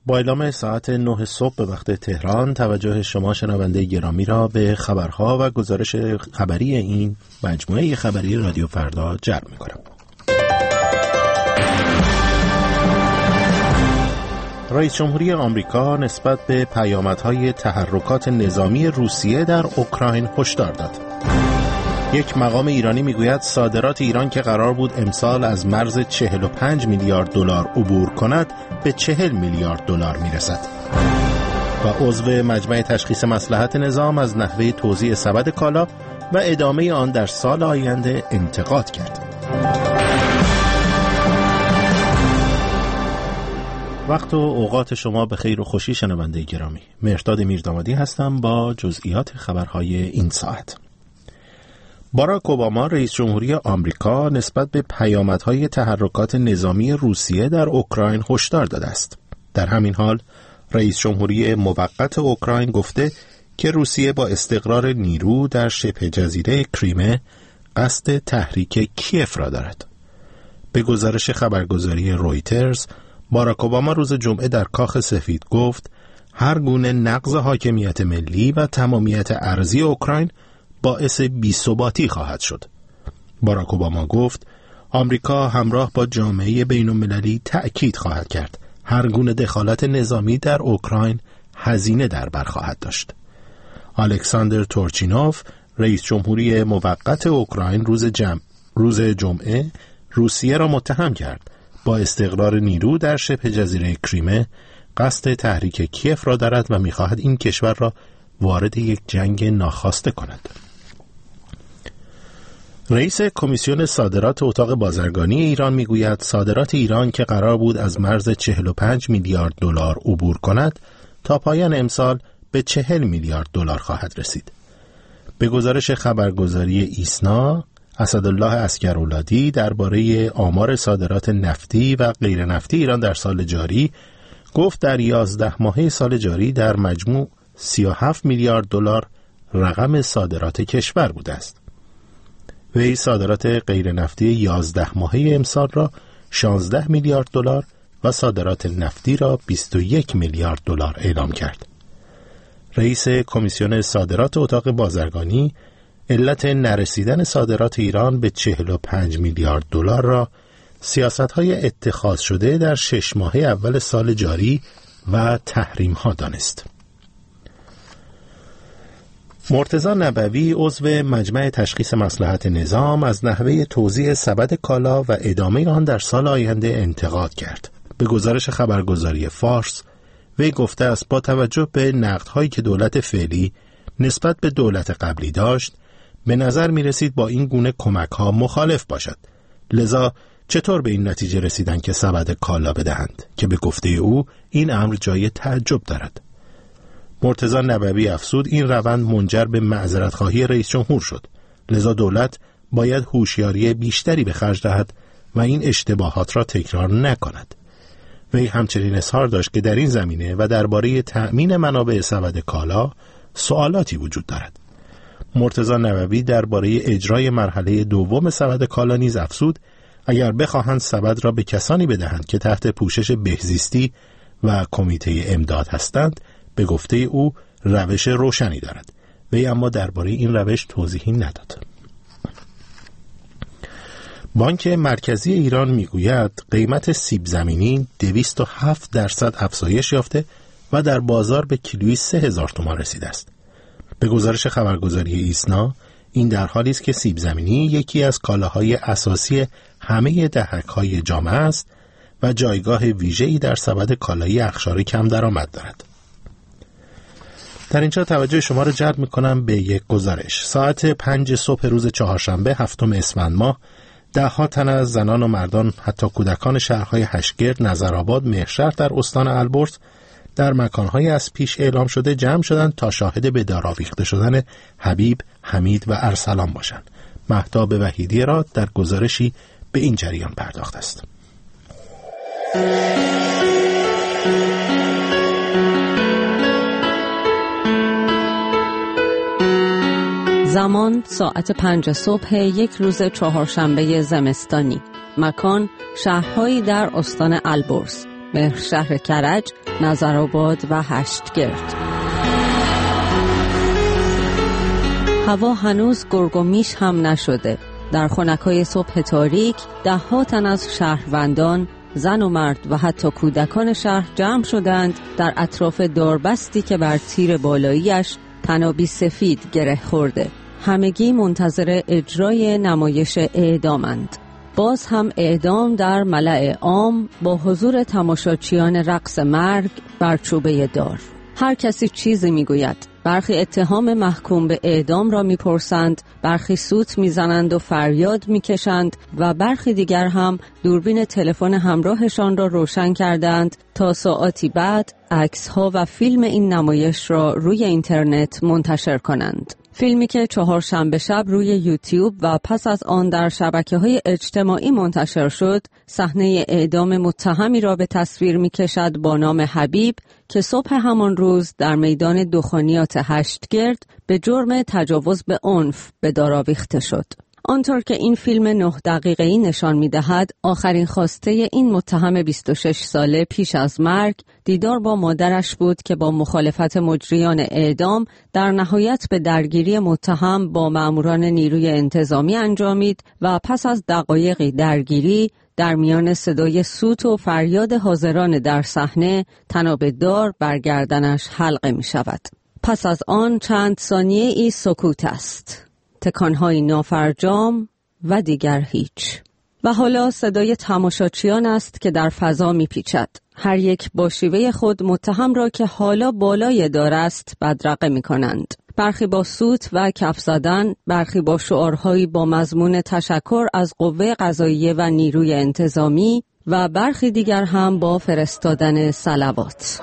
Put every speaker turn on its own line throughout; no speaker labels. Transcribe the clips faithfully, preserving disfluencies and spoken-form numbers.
با اعلام ساعت نه صبح به وقت تهران توجه شما شنونده گرامی را به خبرها و گزارش خبری این مجموعه خبری رادیو فردا جلب می‌کنم. رئیس جمهوری آمریکا نسبت به پیامدهای تحرکات نظامی روسیه در اوکراین هشدار داد. یک مقام ایرانی میگوید صادرات ایران که قرار بود امسال از مرز چهل و پنج میلیارد دلار عبور کند به چهل میلیارد دلار میرسد. و عضو مجمع تشخیص مصلحت نظام از نحوه توزیع سبد کالا و ادامه آن در سال آینده انتقاد کرد. وقت و اوقات شما به خیر و خوشی شنونده گرامی. مهرداد میردامادی هستم با جزئیات خبرهای این ساعت. باراک اوباما رئیس جمهوری آمریکا نسبت به پیامدهای تحرکات نظامی روسیه در اوکراین هشدار داده است. در همین حال رئیس جمهوری موقت اوکراین گفته که روسیه با استقرار نیرو در شبه جزیره کریمه قصد تحریک کیف را دارد. به گزارش خبرگزاری رویترز، باراک اوباما روز جمعه در کاخ سفید گفت هر گونه نقض حاکمیت ملی و تمامیت ارضی اوکراین باعث بی‌ثباتی خواهد شد. باراک اوباما گفت آمریکا همراه با جامعه بین‌المللی تأکید خواهد کرد هر گونه دخالت نظامی در اوکراین هزینه در بر خواهد داشت. الکساندر تورچینوف رئیس جمهوری موقت اوکراین روز جمع روز جمعه روسیه را متهم کرد با استقرار نیرو در شبه جزیره کریمه قصد تحریک کیف را دارد و می‌خواهد این کشور را وارد یک جنگ ناخواسته کند. رئیس کمیسیون صادرات اتاق بازرگانی ایران میگوید صادرات ایران که قرار بود از مرز چهل و پنج میلیارد دلار عبور کند تا پایان امسال به چهل میلیارد دلار خواهد رسید. به گزارش خبرگزاری ایسنا، اسدالله عسگرولادی درباره آمار صادرات نفتی و غیر نفتی ایران در سال جاری گفت در یازده ماهه سال جاری در مجموع سی و هفت میلیارد دلار رقم صادرات کشور بوده است. وی صادرات غیر نفتی یازده ماهه امسال را شانزده میلیارد دلار و صادرات نفتی را بیست و یک میلیارد دلار اعلام کرد. رئیس کمیسیون صادرات اتاق بازرگانی علت نرسیدن صادرات ایران به چهل و پنج میلیارد دلار را سیاست‌های اتخاذ شده در شش ماهه اول سال جاری و تحریم‌ها دانست. مرتضی نبوی عضو مجمع تشخیص مصلحت نظام از نحوه توزیع سبد کالا و ادامه آن در سال آینده انتقاد کرد. به گزارش خبرگزاری فارس، وی گفته است با توجه به نقدهایی که دولت فعلی نسبت به دولت قبلی داشت، به نظر می رسید با این گونه کمک ها مخالف باشد. لذا چطور به این نتیجه رسیدن که سبد کالا بدهند که به گفته او این امر جای تعجب دارد. مرتضی نبوی افزود این روند منجر به معذرت خواهی رئیس جمهور شد. لذا دولت باید هوشیاری بیشتری به خرج دهد و این اشتباهات را تکرار نکند. وی همچنین اظهار داشت که در این زمینه و درباره تأمین منابع سبد کالا سوالاتی وجود دارد. مرتضی نبوی درباره اجرای مرحله دوم سبد کالا نیز افزود اگر بخواهند سبد را به کسانی بدهند که تحت پوشش بهزیستی و کمیته امداد هستند، به گفته او روش روشنی دارد. وی اما درباره این روش توضیحی نداد. بانک مرکزی ایران میگوید قیمت سیب زمینی دویست و هفت درصد افزایش یافته و در بازار به کیلویی سه هزار تومان رسیده است. به گزارش خبرگزاری ایسنا، این در حالی است که سیب زمینی یکی از کالاهای اساسی همه دهک‌های جامعه است و جایگاه ویژه‌ای در سبد کالایی اقشار کم درآمد دارد. در اینجا توجه شما را جلب می‌کنم به یک گزارش. ساعت پنج صبح روز چهارشنبه هفتم اسفند ماه، ده ها تن از زنان و مردان حتی کودکان شهرهای هشتگرد، نظرآباد، مهرشهر در استان البرز در مکانهای از پیش اعلام شده جمع شدند تا شاهد به دار آویخته شدن حبیب، حمید و ارسلان باشند. مهتاب وحیدی را در گزارشی به این جریان پرداخته است.
زمان ساعت پنج صبح یک روز چهارشنبه زمستانی. مکان شهرهایی در استان البرز. مهرشهر کرج، نظرآباد و هشتگرد. هوا هنوز گرگ و میش هم نشده. در خنکای صبح تاریک ده ها تن از شهروندان، زن و مرد و حتی کودکان شهر جمع شدند در اطراف داربستی که بر تیر بالاییش طنابی سفید گره خورده. همگی منتظر اجرای نمایش اعدامند. باز هم اعدام در ملأ عام با حضور تماشاچیان رقص مرگ بر چوبه دار. هر کسی چیزی میگوید. برخی اتهام محکوم به اعدام را میپرسند، برخی سوت میزنند و فریاد میکشند و برخی دیگر هم دوربین تلفن همراهشان را روشن کردند تا ساعاتی بعد عکس‌ها و فیلم این نمایش را روی اینترنت منتشر کنند. فیلمی که چهارشنبه شب روی یوتیوب و پس از آن در شبکه‌های اجتماعی منتشر شد، صحنه اعدام متهمی را به تصویر می‌کشد با نام حبیب که صبح همان روز در میدان دخانیات هشتگرد به جرم تجاوز به عنف به دار آویخته شد. آنطور که این فیلم نه دقیقه‌ای نشان می‌دهد، آخرین خواسته این متهم بیست و شش ساله پیش از مرگ دیدار با مادرش بود که با مخالفت مجریان اعدام در نهایت به درگیری متهم با ماموران نیروی انتظامی انجامید و پس از دقایقی درگیری در میان صدای سوت و فریاد حاضران در صحنه طناب دار بر گردنش حلقه می‌شود. پس از آن چند ثانیه ای سکوت است. تکانهای نافرجام و دیگر هیچ. و حالا صدای تماشاچیان است که در فضا میپیچد. هر یک با شیوه خود متهم را که حالا بالای دار است بدرقه میکنند. برخی با سوت و کف زدن، برخی با شعارهایی با مضمون تشکر از قوه قضاییه و نیروی انتظامی و برخی دیگر هم با فرستادن صلوات.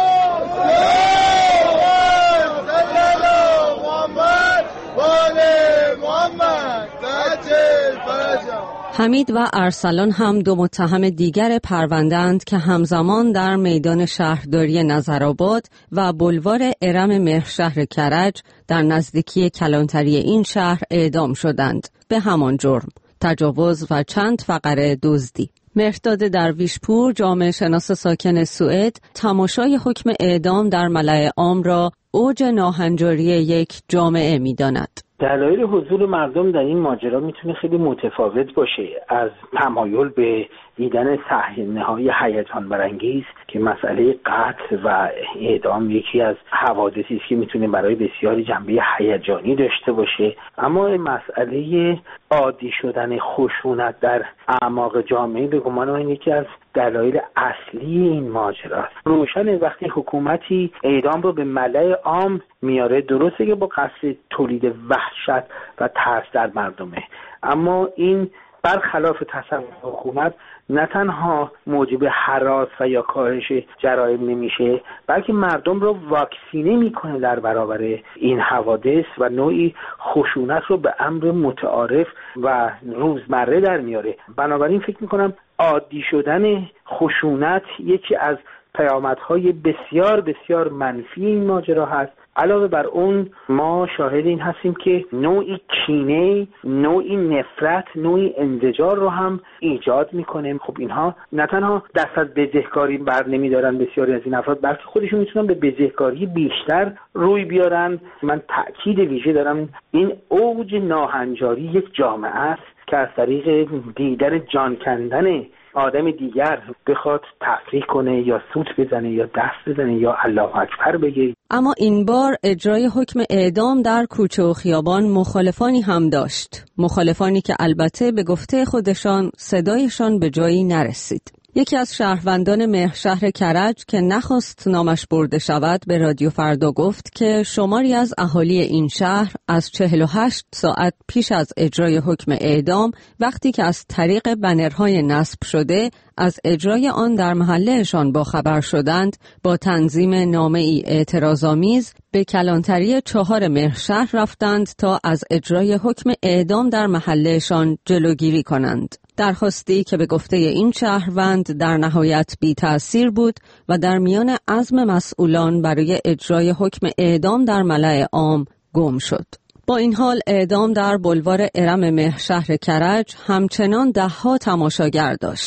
حمید و ارسلان هم دو متهم دیگر پرونده‌اند که همزمان در میدان شهرداری نظرآباد و بلوار ارم مهرشهر کرج در نزدیکی کلانتری این شهر اعدام شدند به همان جرم، تجاوز و چند فقره دزدی. مهرداد درویشپور، جامعه شناس ساکن سوئد، تماشای حکم اعدام در ملأ عام را اوج ناهنجاری یک جامعه می‌داند.
دلایل حضور مردم در این ماجرا میتونه خیلی متفاوت باشه، از تمایل به دیدن صحنه‌های هیجان برانگیز که مسئله قتل و اعدام یکی از حوادثی است که میتونه برای بسیاری جنبه هیجانی داشته باشه، اما مسئله عادی شدن خشونت در اعماق جامعه به گمان من یکی از دلایل اصلی این ماجرا است. روشن وقتی حکومتی اعدام رو به ملأ عام میاره، درسته که با قصد تولید وحشت و ترس در مردمه، اما این برخلاف تصور حکومت نه تنها موجب هراس و یا کاهش جرایم نمیشه، بلکه مردم رو واکسینه میکنه در برابر این حوادث و نوعی خشونت رو به امر متعارف و روزمره در میاره. بنابراین فکر میکنم عادی شدن خشونت یکی از پیامدهای بسیار بسیار منفی این ماجرا هست. علاوه بر اون ما شاهد این هستیم که نوعی کینه، نوعی نفرت، نوعی انزجار رو هم ایجاد میکنه. خب اینها نه تنها دست از بزهکاری بر نمیدارن بسیاری از این افراد، بلکه خودشون میتونن به بزهکاری بیشتر روی بیارن. من تأکید ویژه دارم این اوج ناهنجاری یک جامعه است که از طریق دیدن جان کندن آدم دیگر بخواد تفریح کنه یا سوت بزنه یا دست بزنه یا الله اکبر بگه.
اما این بار اجرای حکم اعدام در کوچه و خیابان مخالفانی هم داشت. مخالفانی که البته به گفته خودشان صدایشان به جایی نرسید. یکی از شهروندان مهرشهر کرج که نخواست نامش برده شود به رادیو فردا گفت که شماری از اهالی این شهر از چهل و هشت ساعت پیش از اجرای حکم اعدام، وقتی که از طریق بنرهای نصب شده از اجرای آن در محلهشان با خبر شدند، با تنظیم نامه‌ای اعتراض‌آمیز به کلانتری چهار مهرشهر رفتند تا از اجرای حکم اعدام در محلهشان جلوگیری کنند. درخواستی که به گفته این شهروند در نهایت بی تأثیر بود و در میان عزم مسئولان برای اجرای حکم اعدام در ملأ عام گم شد. با این حال اعدام در بلوار ارم مهرشهر کرج همچنان ده ها تماشاگر داشت.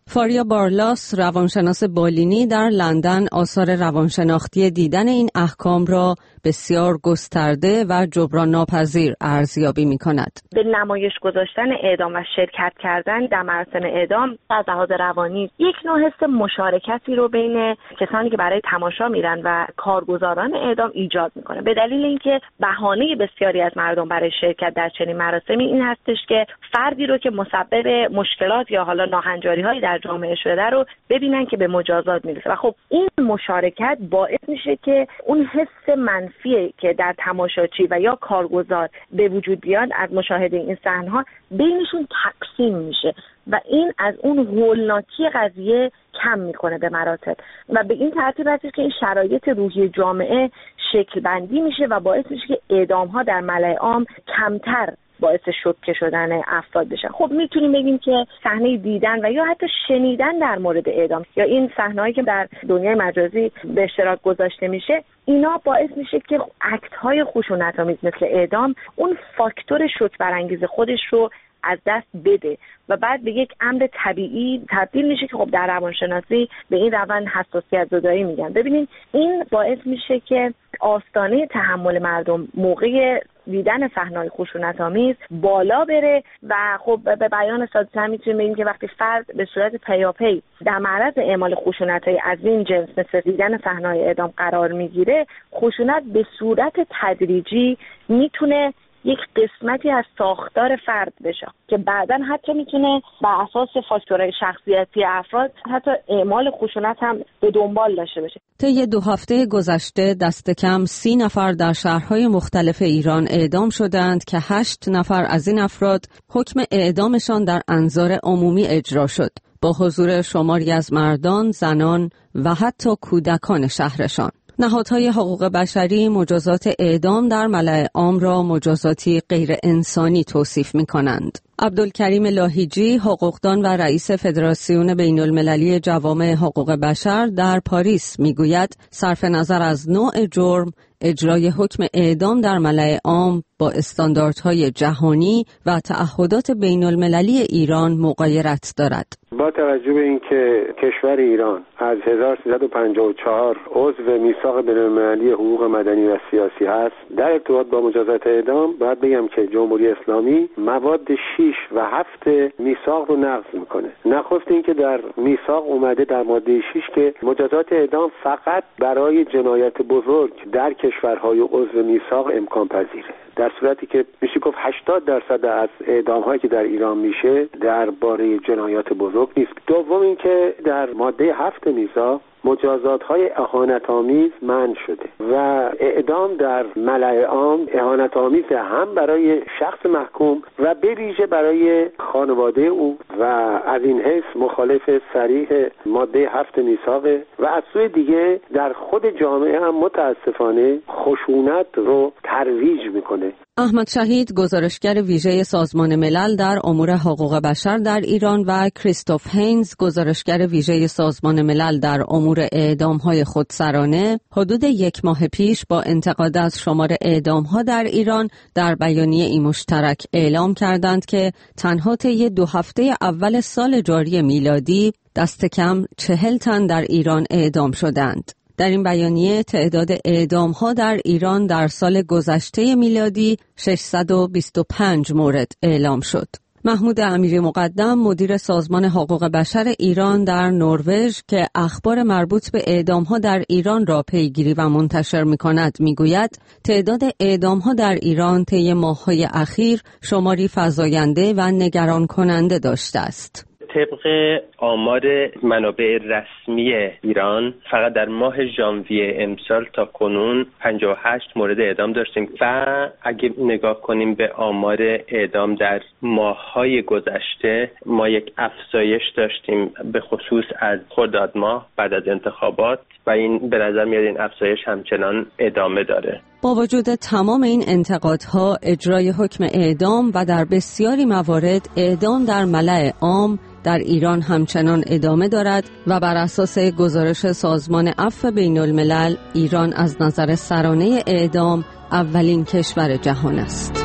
فاریا بارلاس، روانشناس بالینی در لندن، آثار روانشناختی دیدن این احکام را بسیار گسترده و جبران ناپذیر ارزیابی می‌کند.
به نمایش گذاشتن اعدام و شرکت کردن در مراسم اعدام از لحاظ روانی یک نوع حس مشارکتی رو بین کسانی که برای تماشا میرن و کارگزاران اعدام ایجاد میکنه، به دلیل اینکه بهانه بسیاری از مردم برای شرکت در چنین مراسمی این هستش که فردی رو که مسبب مشکلات یا حالا ناهنجاری‌هایی در جامعه شده رو ببینن که به مجازات میرسه و خب این مشارکت باعث میشه که اون حس منفی که در تماشاچی و یا کارگزار به وجود بیاد از مشاهده این صحنه‌ها بینشون تقسیم میشه و این از اون هولناکی قضیه کم میکنه به مراتب و به این ترتیب هست که این شرایط روحی جامعه شکل بندی میشه و باعث میشه که اعدام ها در ملأ عام کمتر باعث شوکه شدن افراد بشن. خب میتونیم بگیم که صحنه دیدن و یا حتی شنیدن در مورد اعدام یا این صحنه‌هایی که در دنیای مجازی به اشتراک گذاشته میشه، اینا باعث میشه که اکت‌های خشونت‌آمیز مثل اعدام اون فاکتور شوک برانگیز خودش رو از دست بده و بعد به یک امر طبیعی تبدیل میشه که خب در روانشناسی به این روند حساسیت زدایی میگن. ببینید این باعث میشه که آستانه تحمل مردم موقع دیدن صحنه‌های خشونت‌آمیز بالا بره و خب به بیان ساده‌تر میتونیم بگیم که وقتی فرد به صورت پیاپی در معرض اعمال خشونت‌های از این جنس مثل دیدن صحنه‌های اعدام قرار میگیره، خشونت به صورت تدریجی میتونه یک قسمتی از ساختار فرد بشه که بعداً حتی میتونه بر اساس فاکتورهای شخصیتی افراد حتی اعمال خشونت هم به دنبال داشته باشه.
طی دو هفته گذشته دست کم سی نفر در شهرهای مختلف ایران اعدام شدند که هشت نفر از این افراد حکم اعدامشان در انظار عمومی اجرا شد با حضور شماری از مردان، زنان و حتی کودکان شهرشان. نهادهای حقوق بشری مجازات اعدام در ملأ عام را مجازاتی غیر انسانی توصیف می کنند. عبدالکریم لاهیجی، حقوقدان و رئیس فدراسیون بین المللی جوامع حقوق بشر در پاریس می گوید صرف نظر از نوع جرم، اجرای حکم اعدام در ملأ عام با استانداردهای جهانی و تعهدات بین المللی ایران مغایرت دارد.
با توجه به اینکه کشور ایران از هزار و سیصد و پنجاه و چهار عضو میثاق بین المللی حقوق مدنی و سیاسی هست، در ارتباط با مجازات اعدام باید بگم که جمهوری اسلامی مواد شش و هفت میثاق رو نقض میکنه. نخست اینکه در میثاق اومده در ماده شش که مجازات اعدام فقط برای جنایت بزرگ در کشورهای عضو میثاق امکان پذیره، در صورتی که میشه گفت هشتاد درصد از اعدام هایی که در ایران میشه درباره جنایات بزرگ نیست. دوم اینکه در ماده هفت میثاق مجازات های اهانت آمیز منع شده و اعدام در ملأ عام اهانت آمیز هم برای شخص محکوم و به ویژه برای خانواده او و از این حیث مخالف صریح ماده هفت میثاقه و از سوی دیگه در خود جامعه هم متاسفانه خشونت رو ترویج میکنه.
احمد شهید، گزارشگر ویژه سازمان ملل در امور حقوق بشر در ایران و کریستوف هینز، گزارشگر ویژه سازمان ملل در امور اعدام‌های خودسرانه، حدود یک ماه پیش با انتقاد از شمار اعدام‌ها در ایران در بیانیه‌ای مشترک اعلام کردند که تنها طی دو هفته اول سال جاری میلادی دست کم چهل تن در ایران اعدام شدند. در این بیانیه تعداد اعدام‌ها در ایران در سال گذشته میلادی ششصد و بیست و پنج مورد اعلام شد. محمود امیری مقدم، مدیر سازمان حقوق بشر ایران در نروژ که اخبار مربوط به اعدام‌ها در ایران را پیگیری و منتشر می‌کند، می‌گوید تعداد اعدام‌ها در ایران طی ماه‌های اخیر شماری فزاینده و نگران کننده داشته است.
طبق آمار منابع رسمی ایران فقط در ماه ژانویه امسال تا کنون پنجاه و هشت مورد اعدام داشتیم و اگه نگاه کنیم به آمار اعدام در ماه‌های گذشته ما یک افزایش داشتیم، به خصوص از خرداد ماه بعد از انتخابات و این به نظر میاد این افزایش همچنان ادامه داره.
با وجود تمام این انتقادها، اجرای حکم اعدام و در بسیاری موارد اعدام در ملأ عام در ایران همچنان ادامه دارد و بر اساس گزارش سازمان عفو بین الملل، ایران از نظر سرانه اعدام اولین کشور جهان است.